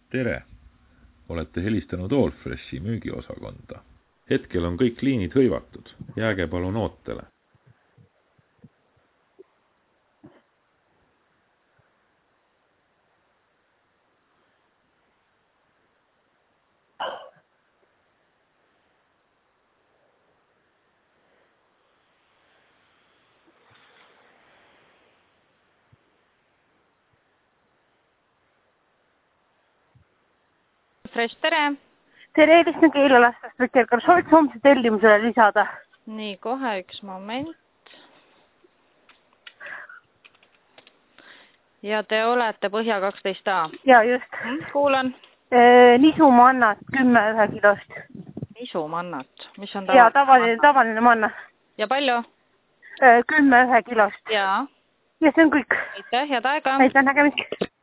Tere! Olete helistanud Allfreshi müügiosakonda. Hetkel on kõik liinid hõivatud. Jääge palun ootele. Fresh, tere! Tere, helistan keelelastast Peter, kas sooviks homse tellimusele lisada? Nii, kohe üks moment. Ja te olete Põhja 12A? Ja, just. Kuulan. Nisumannat 10 1 kilost. Nisumannat? Mis on Ja, tavaline manna. Ja palju? 10 1 kilost. Ja. Ja see on kõik. Aitäh, head aega! Aitäh, nägemist!